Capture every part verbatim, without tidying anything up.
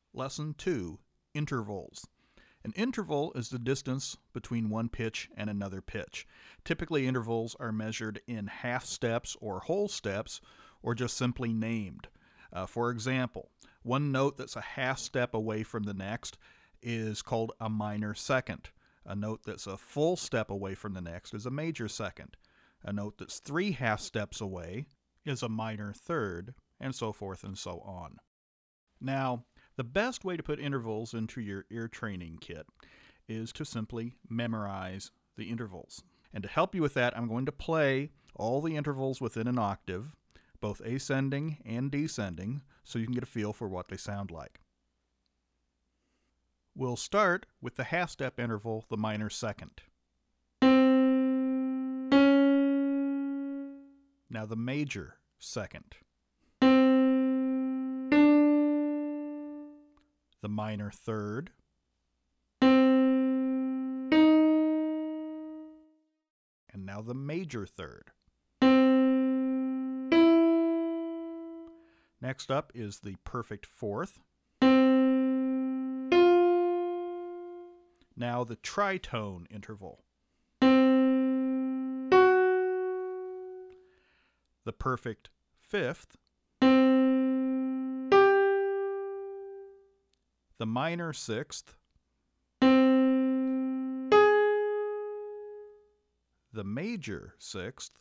Lesson two, Intervals. An interval is the distance between one pitch and another pitch. Typically, intervals are measured in half steps or whole steps, or just simply named. Uh, for example, one note that's a half step away from the next is called a minor second. A note that's a full step away from the next is a major second. A note that's three half steps away is a minor third, and so forth and so on. Now, the best way to put intervals into your ear training kit is to simply memorize the intervals. And to help you with that, I'm going to play all the intervals within an octave, both ascending and descending, so you can get a feel for what they sound like. We'll start with the half-step interval, the minor second. Now the major second. The minor third. And now the major third. Next up is the perfect fourth. Now the tritone interval. The perfect fifth. The minor sixth. The major sixth.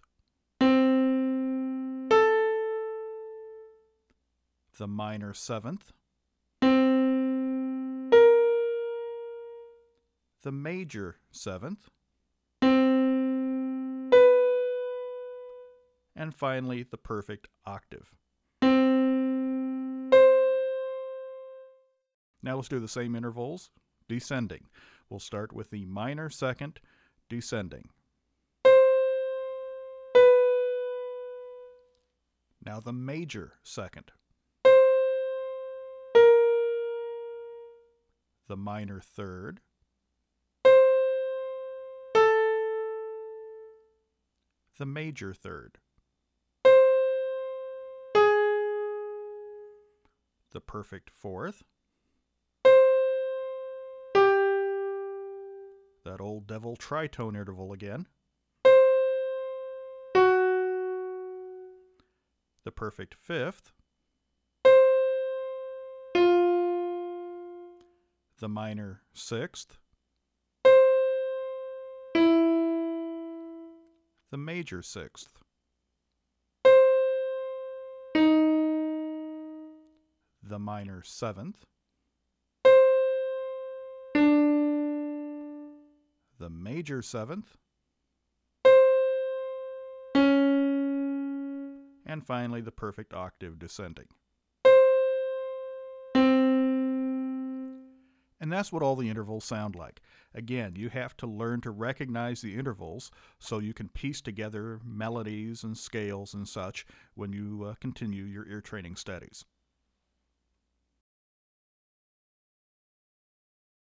The minor seventh. The major seventh. And finally, the perfect octave. Now let's do the same intervals, descending. We'll start with the minor second, descending. Now the major second. The minor third. The major third. The perfect fourth. That old devil tritone interval again. The perfect fifth. The minor sixth. The major sixth. The minor seventh. The major seventh. And finally, the perfect octave descending. And that's what all the intervals sound like. Again, you have to learn to recognize the intervals so you can piece together melodies and scales and such when you uh, continue your ear training studies.